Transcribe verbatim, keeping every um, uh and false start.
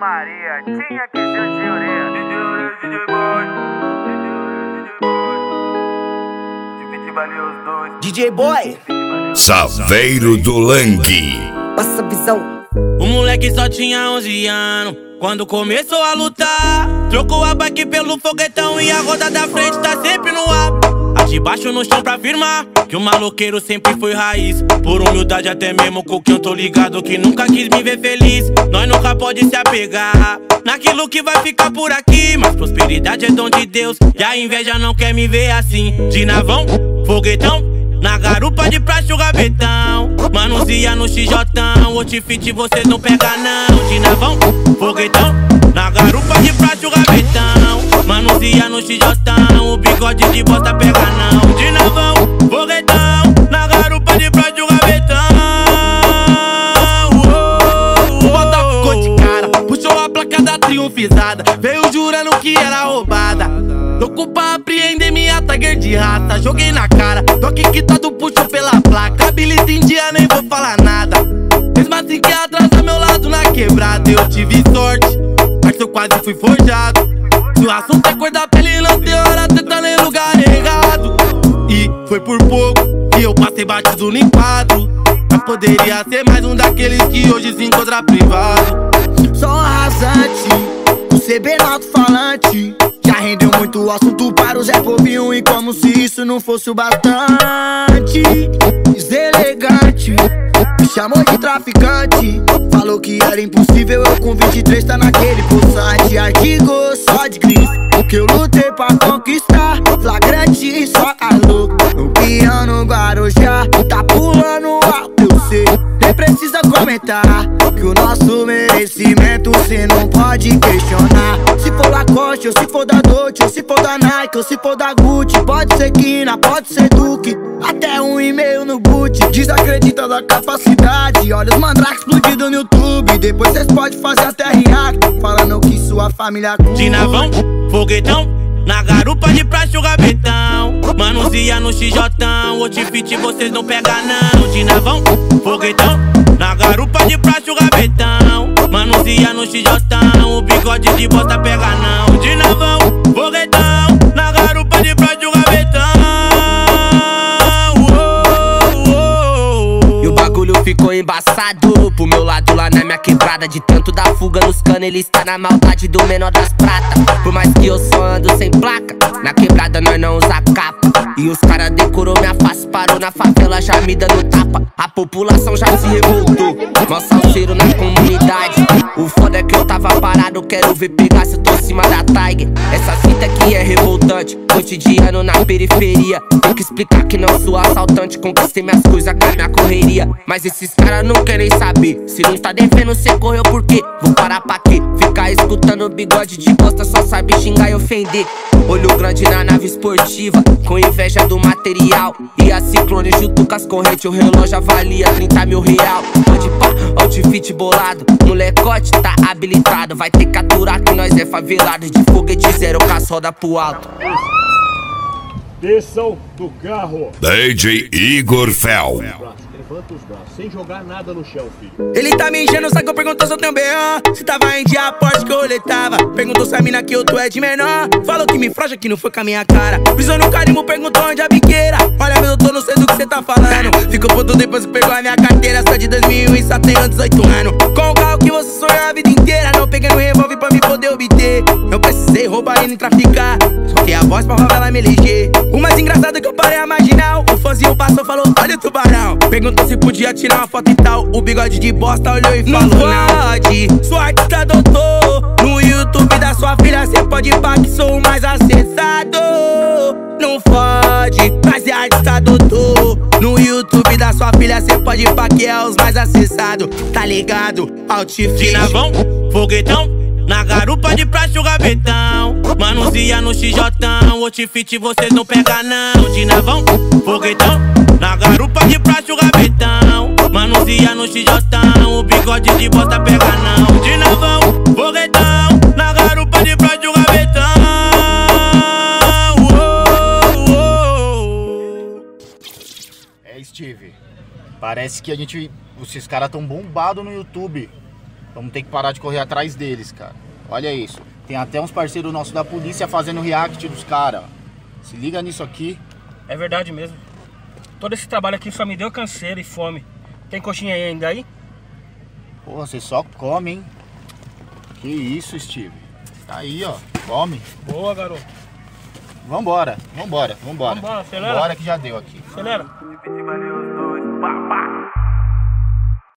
Maria, tinha que ser o Tiorinha. D J Ureia, D J Boy, D J Boy, divide os dois. D J Boy, Saveiro do Lang. passa a visão. O moleque só tinha onze anos quando começou a lutar. Trocou a bike pelo foguetão e a roda da frente tá sempre no ar. A de baixo no chão pra afirmar que o maloqueiro sempre foi raiz. Por humildade até mesmo com que eu tô ligado que nunca quis me ver feliz. Nós nunca pode se apegar naquilo que vai ficar por aqui, mas prosperidade é dom de Deus e a inveja não quer me ver assim. De navão, foguetão, na garupa de praxe o rabetão. Manusia no X J, o outfit vocês não pega não. De navão, foguetão, na garupa de praxe o rabetão. Manusia no X J, o bigode de bosta pega não. De navão, foguetão, na garupa de praxe o rabetão. Bota ficou de cara, puxou a placa da triunfizada, veio jurando que era roubada. Louco pra apreender minha Tiger de raça, joguei na cara, toque quitado, puxo pela placa. Habilita em dia, nem vou falar nada. Mesmo assim que atrás do meu lado na quebrada, eu tive sorte, mas eu quase fui forjado. Se o assunto é cor da pele, não tem hora, cê tá nem lugar errado. E foi por pouco que eu passei batido no quadro, mas poderia ser mais um daqueles que hoje se encontra privado. Só um rasante, o C B no alto-falante já rendeu muito assunto para o Zé Povinho. E como se isso não fosse o bastante, deselegante me chamou de traficante, falou que era impossível eu com vinte e três tá naquele poçante. Artigo só de grife, o que eu lutei pra conquistar, flagrante só calor. No piano Guarujá, tá pulando alto, eu sei, nem precisa comentar que o nosso merecimento cê não pode questionar. Se for Lacoste, ou se for da Dolce, ou se for da Nike, ou se for da Gucci, pode ser Kina, pode ser Duque, até um e-mail no boot. Desacredita da capacidade, olha os mandrakes explodidos no YouTube. Depois cês podem fazer até react, falando que sua família curte. De navão, foguetão, na garupa de praxe o rabetão. Manusia no X J, o outfit vocês não pega não. De navão, foguetão, na garupa de praxe o rabetão. Manusia no X J, o bigode de bosta pega não. De navão, foguetão, na garupa de praxe o rabetão. E o bagulho ficou embaçado pro meu lado lá na minha quebrada. De tanto dar fuga nos canos, ele está na maldade do menor das pratas. Por mais que eu só ando sem placa, na quebrada nós não usa capa. E os cara decorou minha face, parou na favela já me dando tapa. A população já se revoltou, mó salseiro na comunidade. O foda é que eu tava parado, quero ver pegar se eu tô em cima da Tiger. Essa fita aqui é revoltante, cotidiano na periferia. Tem que explicar que não sou assaltante, conquistei minhas coisas com a minha correria. Mas esses caras não querem saber, se não tá devendo cê correu por quê? Vou parar pra quê? Ficar escutando bigode de bosta, só sabe xingar e ofender. Olho grande na nave esportiva, com inveja do material. E a Ciclone junto com as correntes, o relógio avalia trinta mil real. Pode pá, outfit bolado, molecote tá habilitado. Vai ter que aturar que nós é favelado, de foguete zero com as rodas pro alto. Desçam do carro. D J Igor Fel. Levanta os braços, sem jogar nada no chão, filho. Ele tá me enchendo, sabe que eu perguntou se eu tenho B O. Se tava em dia, aposto que eu roletava. Perguntou se a mina que eu tô é de menor. Falou que me frocha, que não foi com a minha cara. Pisou no carimbo, perguntou onde a biqueira. Olha, meu, eu tô, não sei do que cê tá falando. Ficou puto depois que pegou a minha carteira. Só de dois mil e um e só tenho dezoito anos. Com o carro que você sonhou a vida inteira. Não peguei no revólver pra me poder obter. Não precisei roubar e nem traficar, só que a voz pra favela me eleger. O mais engraçado é que eu parei a marginal. O fãzinho passou, falou, olha o tubarão. Perguntou se podia tirar uma foto e tal. O bigode de bosta olhou e falou, não pode, sou artista doutor. No YouTube da sua filha cê pode pá que sou o mais acessado. Não fode, mas é artista doutor. No YouTube da sua filha cê pode pá que é os mais acessados. Tá ligado? Outfit de navão, foguetão, na garupa de praxe o rabetão. Manusia no X J, o outfit vocês não pega não. De navão, foguetão, na garupa de praxe o rabetão. Manusia no X J, o bigode de bosta pega não. De navão, foguetão, na garupa de praxe o rabetão. É, Steve, parece que a gente, esses caras tão bombados no YouTube. Vamos ter que parar de correr atrás deles, cara. Olha isso. Tem até uns parceiros nossos da polícia fazendo react dos caras. Se liga nisso aqui. É verdade mesmo. Todo esse trabalho aqui só me deu canseira e fome. Tem coxinha aí ainda aí? Pô, você só come, hein? Que isso, Steve. Tá aí, ó. Come. Boa, garoto. Vambora, vambora, vambora. Vambora, acelera. Vambora que já deu aqui. Acelera. Valeu os dois, pá, pá.